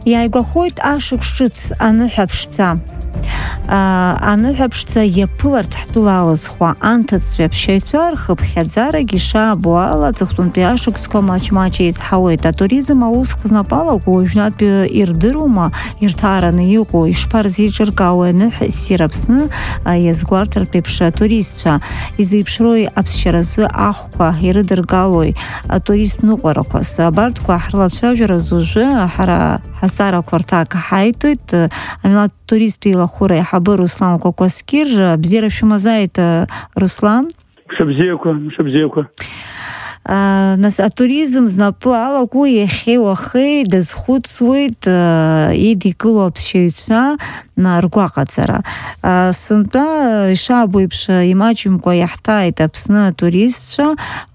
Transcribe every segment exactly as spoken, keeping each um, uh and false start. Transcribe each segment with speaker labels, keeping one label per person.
Speaker 1: Иааигәахоит ашықәс ҿыц аныҳәаԥшӡа. Аныҳәаԥшӡа иаԥыларц ҳтәыла алызхуа анҭыҵтәи аԥсшьаҩцәа рхыԥхьаӡарагьы ишаабо ала аҵыхәтәантәи ашықәсқәа маҷ-маҷ еизҳауеит. Атуризм аусха знапалақәа уажәнатәи ирдыруама ирҭаараны иҟоу, ишԥарзеиҿыркаауеи аныҳәа ссир Аԥсны иазгәарҭартә еиԥш атуристцәа, изеиԥшроуи аԥсшьаразы ахәқәа ирыдыргалои атурист ныҟәарақәас. Абарҭқәа ҳрлацәажәараз ужәы ҳара ҳазҵаарақәа рҭак ҳаиҭоит. Амилаҭтә туристтә еилахәыра аиҳабы Руслан Кәакәасқьыр. Бзиара шәымазааит, Руслан.
Speaker 2: Мшабзиақәа, мшабзиақәа.
Speaker 1: Нас атуризм знапы алаку иахьеи уахеи дазхәыцуеит идикыло аԥсшьаҩцәа ргәаҟаҵара. Сынтәа ишаабо еиԥш имаҷымкәа иаҳҭааит Аԥсны атуристцәа.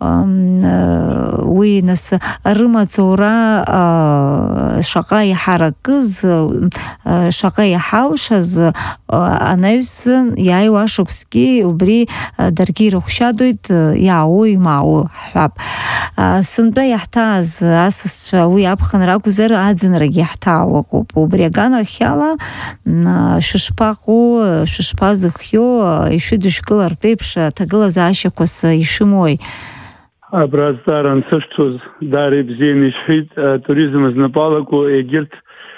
Speaker 1: Уи нас рымаҵура шаҟа иҳаракыз, шаҟа иҳалшаз анаҩс иааиуа ашықәсгьы убри даргьы ирыхәшьадоит, иаауо имаауо ҳҳәап. Сынтәа иаҳҭааз асасцәа уи аԥхын ракәзар аӡынрагьы иаҳҭаауа ыҟоуп. Убри аганахьала шәышԥаҟоу, шәышԥазыхио, ишәыдышәкылартә еиԥш аҭагылазаашьақәас ишәымои?
Speaker 2: Абра азҵаара ансышьҭоз даара ибзианы ишәҳәеит. Атуризм знапалақәоу егьырҭ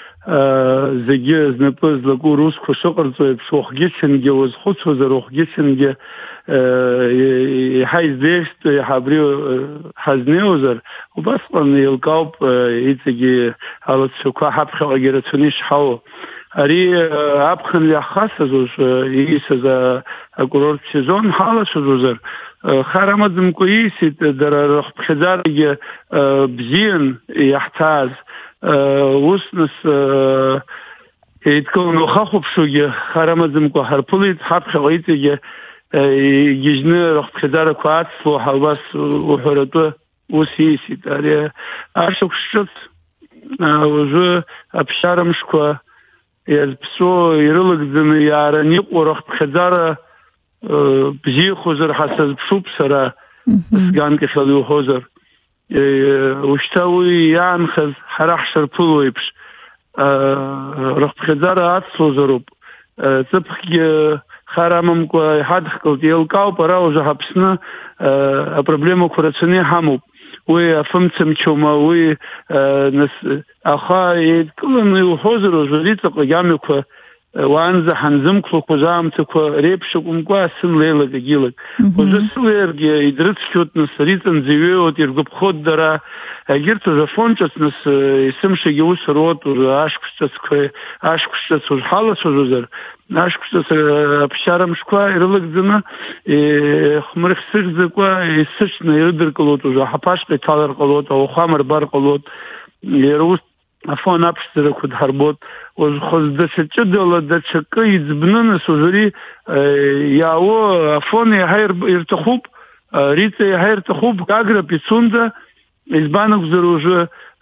Speaker 2: зегьы знапы злаку русқәа шыҟарҵо еиԥш уахгьы-ҽынгьы уазхәыцуазар, уахгьы-ҽынгьы иаҳа излеихьстәу, иаҳа абри ҳазнеиуазар, убасҟан еилкаауп иҵегьы алацәақәа ҳаԥхьаҟагьы рацәаны ишҳауа. Ари аԥхын иаҳхасыз ужәы иисыз акурорт сезон ҳалацәажәозар, хара амаӡамкәа иисит, дара рыхԥхьаӡарагьы бзиан иаҳҭааз. Ус нас еидкыланы ухахәаԥшугьы хара амаӡамкәа ҳарԥылеит, ҳаԥхьаҟа иҵегьы игьежьны рыхԥхьаӡарақәа ацло убас уҳәаратәы ус иисит. Ари ашықәс ҿыц уажәы аԥсшьарамшқәа иазԥсо ирылагӡаны иааран иҟоу рыхԥхьаӡара бзиахозар ҳәа сазԥшуп сара, сганкахьала иуҳәозар. Ушьҭа уи иаанхаз ҳара ҳшарԥыло еиԥш рыхԥхьаӡара ацлозароуп. Ҵыԥхгьы хара амамкәа иҳадхкылт, еилкаауп ара ужәы ҳаԥсны апроблемақәа рацәаны иҳамоуп. Уи афымцамчома, уи аха еидкыланы иуҳәозар ужәы иҵаҟагь амҩақәа уаанӡа ҳанзымқәлақәоз аамҭақәа реиԥш акәымкәа сымлеилак агьилак. Уажәы сылеиргьы идрыцқьоит, нас риҵанӡа иҩеиуеит, иргәаԥхоит дара. Егьырҭ ужәы афонҿыц нас есымшагьы ус руот ужәы ашықәс ҿыцқәа, ашықәс ҿыц ужәы ҳалацәажәозар, ашықәс ҿыц аԥсшьарамшқәа ирылагӡаны хәмархьсыӷьӡакәа есыҽны ирыдыркылоит, ужәы ҳаԥашҟа иҭалар ҟалоит, ауахәам рбар ҟалоит. Иара ус афон аԥшӡарақәа дҳарбот. Уажәхоз даҽа ҷыдала даҽакы иӡбны нас ужәы иаауа афон иаҳа ирҭахуп, риҵа иаҳа ирҭахуп, Гагра, Пицунда, избан акәзар ужәы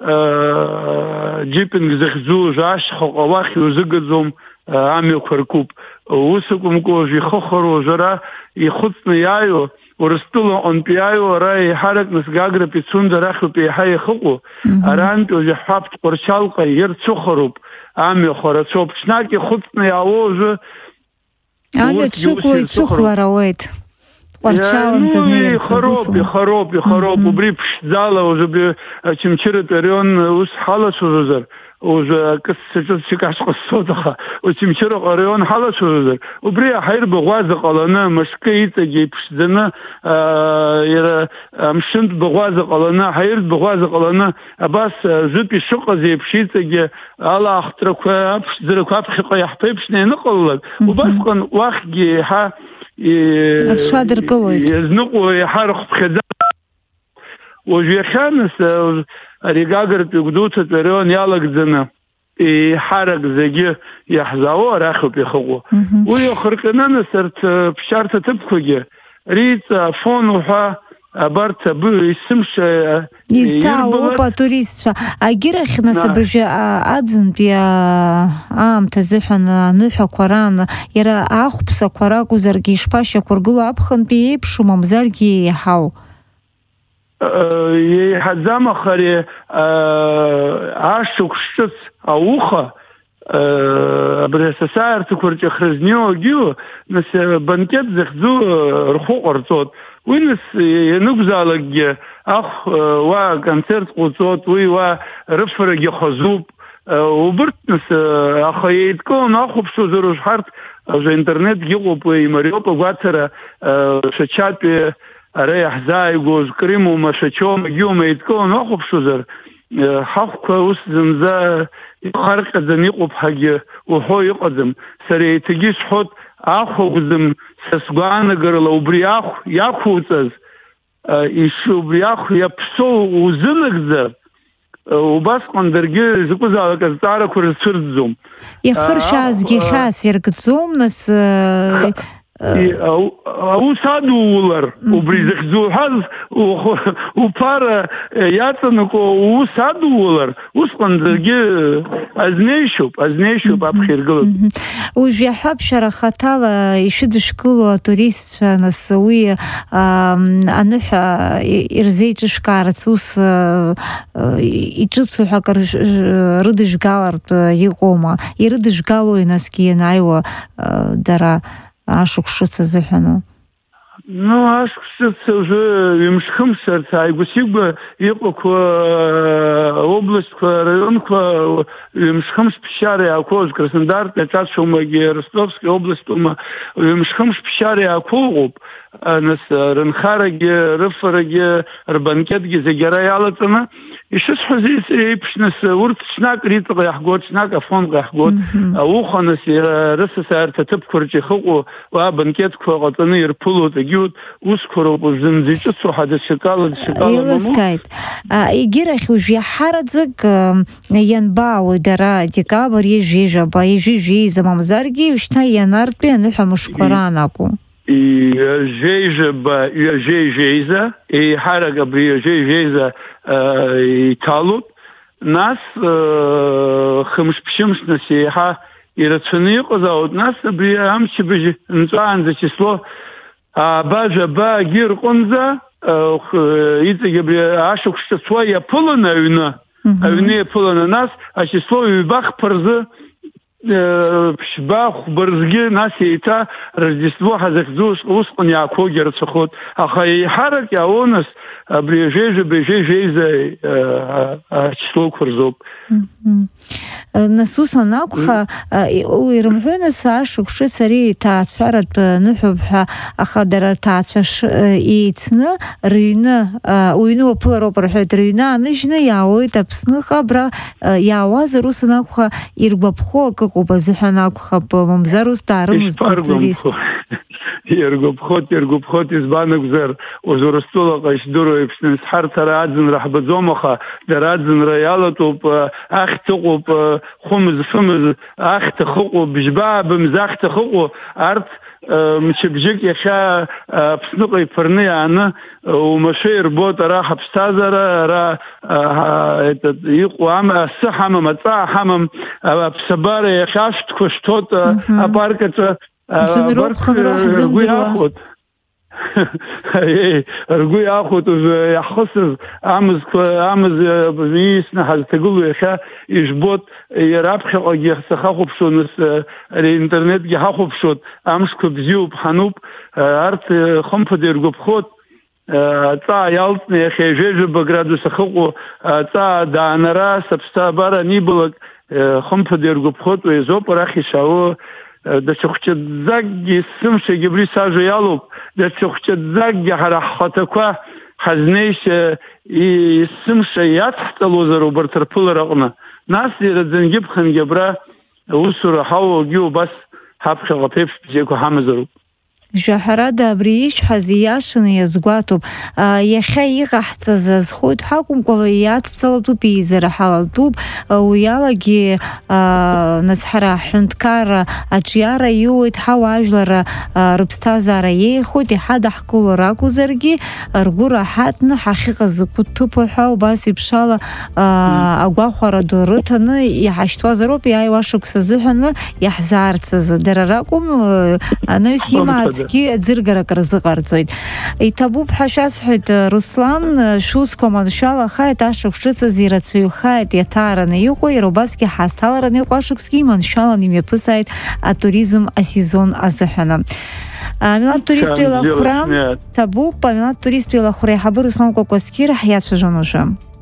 Speaker 2: џьипинг захьӡу ужәы ашьхаҟа уахь иузыгаӡом, амҩақәа ркуп. Ус акәымкәа ужәы ихыхәароу ужәы ара ихәыцны иааиуа, Урыстәылаҟынтә иааиуа ара еиҳарак нас Гагра, Пицунда рахьоуп еиҳа ихыҟоу. Арантәи ужәы ҳҳәап Тҟәарчалҟа ирцәыхароуп, амҩақәа рацәоуп. Ҽнак ихәыцны иаауа ужәы
Speaker 1: амҩа дшықәло ицәыхәлар ауеит. Тҟәарчаланӡа днеирц азисума?
Speaker 2: Ихароуп, ихароуп. Убри ԥшӡала ужәы Очамчыратәи араион ус ҳалацәажәозар, ужәы акысцаҿыцчик ашҟа сцоит, аха Очамчыраҟа араион ҳалацәажәозар, убри иаҳа ирбаӷәаза ҟаланы, мышкы иҵагьы иԥшӡаны, иара амшынтә баӷәаза ҟаланы, ҳаиртә баӷәаза ҟаланы, абас жәытә ишыҟаз еиԥш иҵагьы алаахҭрақәа, аԥшӡарақәа аԥхьаҟа иаҳԥеиԥшны ианыҟалалак, убасҟан уахьгьы иаҳа
Speaker 1: рҽадыркылоит.
Speaker 2: Иазныҟәо иаҳа рыхԥхьаӡара. Уажә иахьа нас ари Гагратәи Гәдоуҭатәи араион иалагӡаны иҳарак зегьы иаҳзаауа арахьоуп ихыҟоу. Уи иахырҟьаны нас арҭ ԥсшьарҭа ҭыԥқәагьы риҵа, афон уҳәа абарҭ есымша
Speaker 1: изҭаауоуп атуристцәа. Агьырахь нас абыржәы аӡынтәи аамҭа азыҳәан аныҳәақәа раан иара ахәԥсақәа ракәзаргьы ишԥашьақәыргыло, аԥхынтәи еиԥшу мамзаргьы еиҳау?
Speaker 2: еиҳаӡамахари ашықәс ауха абри асасаартақәа рҿы хразнеиуагьы нас банкет захьӡу рхәы ҟарҵоит. Уи нас ианакәзаалакгьы ахә уа концерт ҟауҵоит, уи уа рыфарагьы хазуп. Убырҭ нас аха еидкыланы ахәаԥшуазар ҳарҭ интернетгьы ыҟоуп, имариоуп агәацара Шачатәи ара иаҳзааигәоз Кримоума, Шачоума, Гьоума еидкыланы ахәаԥшуазар ҳахәқәа ус зынӡа ихарҟьаӡаны иҟоуп ҳәагьы уҳәо иҟаӡам. Сара еиҭагьы исҳәоит, ахәагәзым са сгәаанагарала убри ахә иақәуҵаз, убри ахә иаԥсоу узынагӡар, убасҟан даргьы закәызаалак азҵаарақәа рцәырӡӡом.
Speaker 1: Ихыршьаазгьы хьаас иркӡом, нас
Speaker 2: аус адуулар, убри захьӡуҳәаз уԥара иаҵанако ус адуулар, усҟан даргьы азнеишьоуп, азнеишьоуп аԥхьа иргылаз.
Speaker 1: Уажә иаҳҳәап, шәара хаҭала ишыдышгыло атуристцәа, нас уи аныҳәа ирзеиҿышәкаарц ус иҿыцу ҳәа акыр рыдыжәгалартә иҟоума? Ирыдыжәгалои насгьы ианааиуа дара ашықәс ҿыц азыҳәаны?
Speaker 2: Ну, ашықәс ҿыц уже ҩымш-хымшарц ааигәа-сигәа иҟақәа областқәа, раионқәа ҩымш-хымш ԥсшьара иаақәоуз, Краснодартәи аҿацәоумагьы, Ростовски областәоума ҩымш-хымш ԥсшьара иаақәоуп. Нас рынхарагьы, рыфарагьы, рбанкетгьы зегьы ара иалаҵаны ишысҳәаз еиԥш, нас урҭ ҽнак риҵаҟа иаҳгоит, ҽнак афонҟа иаҳгоит. Ауха нас рысасаарҭа аҭыԥқәа рҿы ихыҟоу уа абанкетқәа ҟаҵаны ирԥылоит, егьиур усқәа роуп зынӡа иҿыцу ҳәа даҽакала даҽакала мамоу.
Speaker 1: Еилыскааит. Егьирахь уажә иаҳараӡак ианбаауеи дара декабр ежь-ежьаба, ежь-ежьеиза, мамзаргьы уажәшьҭа ианартәи аныҳәа мышқәа раан акәу?
Speaker 2: Ҩажәеижаба, ҩажәеижеиза, еиҳарак абри ҩажәеижеиза иҭалоит. Нас хымш-ԥшьымш нас еиҳа ирацәаны иҟазаауеит. Нас абри амчыбжь нҵәаанӡа число аба-жәаба агьы рҟынӡа иҵегь абри ашықәс ҿыцуа иаԥыланы аҩны, аҩны иаԥыланы, нас ачисло ҩба хԥа рзы ԥшьба хәба рзгьы нас еиҭа Рождество ҳазыхьӡу усҟан иаақәоугьы рацәахоит. Аха еиҳарак иаауо нас абри ҩажәеижаба, ежь-ежьеиза ачислоқәа рзоуп.
Speaker 1: Нас ус анакәха, ирымҳәои нас ашықәс ҿыц ари ҭаацәаратә ныҳәоуп ҳәа, аха дара рҭаацәа еицны рыҩны, уҩны уаԥылароуп рҳәоит, рыҩны ааныжьны иаауеит Аԥсныҟа, абра иаауазар ус анакәха иргәаԥхо акы ыҟоуп азыҳәан акәхап, мамзар ус даарымызт атурист. Иргәаԥхоит,
Speaker 2: иргәаԥхоит, избан акәзар уажә Урыстәылаҟа ишдыру еиԥш, нас ҳарҭ ара аӡынра ҳбаӡом, аха дара аӡынра иалатәоуп, ахьҭа ыҟоуп, хәымыз-фымыз ахьҭа хыҟоуп, бжьбаа бымз ахьҭа хыҟоу, арҭ мчыбжьык иахьа Аԥсныҟа иԥырны иааны умашәа ирбоит, ара ҳаԥсҭазаара, ара иҟоу асы ҳамам, аҵаа ҳамам, аԥсабара иахьа ашәҭқәа шәҭоит апарк аҿы. ргәы иахәоит. Ргәы иахәоит иаҳхысыз амызқәа, амыз иисны ҳазҭагылоу иахьа ижбоит, раԥхьаҟагьы сахахәаԥшуа, нас ари интернетгьы ҳахәаԥшуеит, амшқәа бзиоуп, ҳануп, арҭ хымԥада иргәаԥхоит. Аҵаа иалҵны иахьа ежь-ежьаба градус ахыҟоу аҵаа даанара саԥсҭабара анибалак хымԥада иргәаԥхоит, уи азоуп арахь ишаауа. Даҽа-хәҷаӡакгьы сымшагьы абри сажәа иалоуп, даҽа-хәҷаӡакгьы ҳара ҳхаҭақәа ҳазнеишьа сымша иацҳҵалозар убарҭ рԥылараҟны, нас ираӡангьы ԥхынгьы абра аусура ҳауагьы убас ҳаԥхьаҟа ԥеиԥш бзиақәа ҳамазароуп.
Speaker 1: Жәаҳәарада абри ишәҳәаз ииашаны иазгәаҭоуп. Иахьа иҟаҳҵаз азхоит ҳакәымкәа иацҵалатәуп, еизара-ҳалатәуп, уи алагьы нас ҳара ҳҳәынҭқар аҿиара иоуеит, ҳауаажәлар рыԥсҭазаара иеихоит, иҳадаҳкыло ракәзаргьы ргәы раҳаҭны ҳахьыҟаз закәытә ҭыԥу ҳәа убас еиԥш ала агәахәара ду рыҭаны иҳашьҭуазароуп, иааиуа ашықәс азыҳәаны иаҳзаарцаз дара ракәым, анаҩс имаац усгьы аӡыргарак рзыҟарҵоит. Иҭабуп ҳәа шәасҳәоит, Руслан, шәусқәа маншәалахааит, ашықәс ҿыцыз ирацәаҩхааит иаҭаараны иҟоу, иара убасгьы ҳазҭалараны иҟоу ашықәсгьы иманшәалан имҩаԥысааит атуризм асезон азыҳәаны. Милаҭ туристтәи лахәра ҭабуп, Милаҭ туристтәи лахәра аиҳабы Руслан Кәакәасқьыр ҳиацәажәон ужәы.